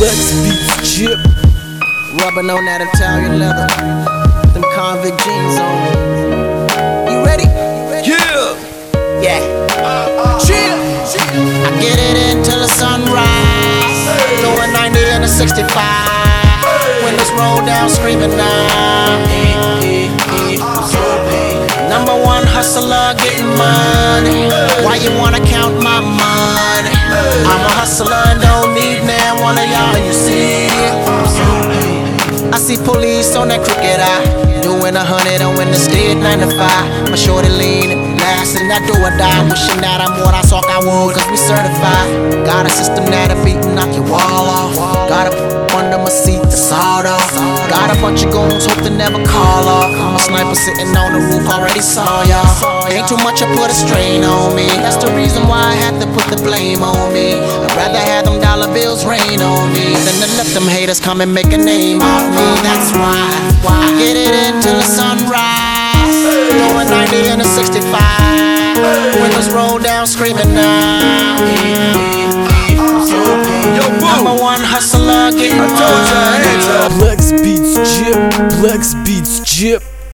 Lex Beats Chip. Rubbing on that Italian leather, them convict jeans on. You ready? Yeah. Yeah. Chill. I get it until the sunrise. Doing 90 and a 65. Windows roll down, screaming now. Number one hustler, getting money. Why you wanna count my money? I'm a hustler and don't need man one of y'all, you see. I see police on that crooked eye, doing 100 on when it's dead 9 to 5. My shorty leaning, last and that do or die. Wishing that I'm what I saw I would, cause we certified. Got a system that'll beat and knock your wall off. Got a under my seat, the sawed off. Got a bunch of goons, hope to never call off. I'm a sniper sitting on the roof, already saw y'all. Ain't too much, I put a strain on me. That's the reason why I had to put the blame on me. I'd rather have them dollar bills rain on me than to let them haters come and make a name off me. That's why I get it until the sunrise. Going 90 and a 65. Windows roll down, screaming now. Number one hustler, getting money. Lex Beats Chip. Lex Beats Chip.